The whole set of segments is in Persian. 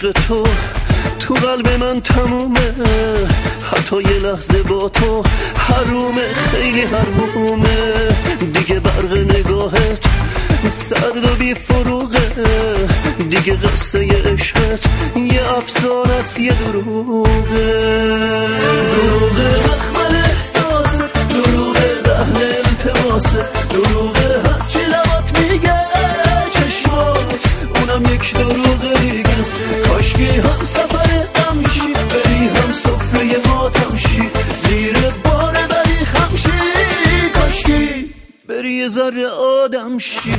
عشق تو قلب من تمومه، حتی یه لحظه با تو حرومه، خیلی حرومه. دیگه برق نگاهت سرد و بی فروغه، دیگه قصه عشقت یه افسانه است، یه دروغه. دروغه مخمل احساسه، دروغه لحن التماسه، دروغه هرچی لبات میگه چشمات اونم یک دروغه دیگه. کاشکی هم سفر غمشی بری، هم سفره ماتم شی، زیر بار بری خمشی. کاشکی بری یه ذره آدم شی.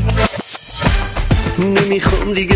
نمیخوام دیگه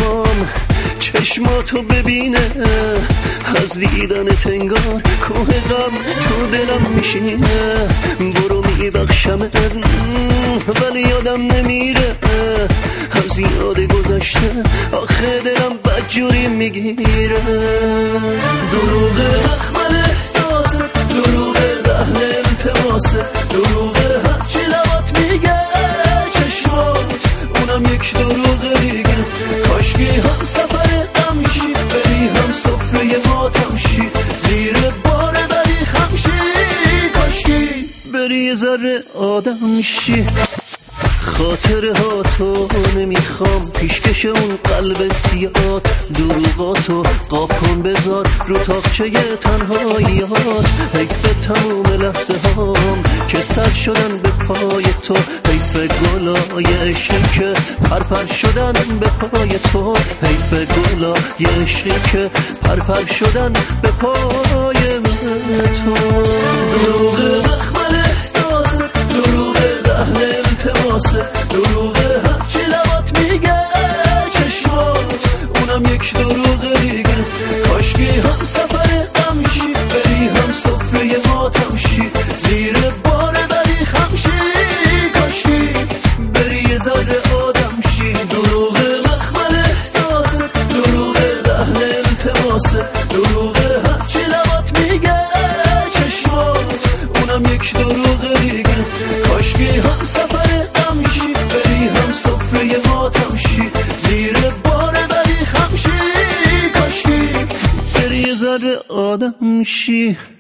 چشماتو ببینه، از دیدنت انگار کوه غم تو دلم میشینه. برو میبخشمت ولی یادم نمیره، از یاد گذشته آخه دلم بدجوری میگیره. دروغه مخمل احساسه، دروغه لحن التماسه، دروغه هرچی لبات میگه چشمات اونم یک دروغه دیگه. کاشکی هم سفر غمشی بری، هم سفره ماتم شی، زیر بار بری خمشی. کاشکی بری یه ذره آدم شی. خاطرهاتو نمیخوام، پیشکش اون قلب سیاد، دروغاتو قاب کن بذار رو تاقچه تنهاییات. حیف تموم لحظه هام که سر شدن به پای تو، حیف گلای عشقی که پرپر شدن به پای تو، حیف گلای عشقی که پرپر شدن به پای تو. دروغه مخمل احساسه، دروغه لحن التماسه، دروغه هرچی لبات میگه چشمات اونم یک دروغه دیگه. کاشکی هم سفر غمشی بری، هم سفره ماتم شی، زیر بار بری خمشی. کاشکی بری یه ذره آدم شی. دروغه مخمل احساسه، دروغه لحن التماسه، دروغه هرچی لبات میگه چشمات اونم یک دروغه دیگه. کاشکی هم سفر غمشی بری، هم سفره ماتم شی، زیر بار بری خمشی. کاشکی بری یه ذره آدم شی.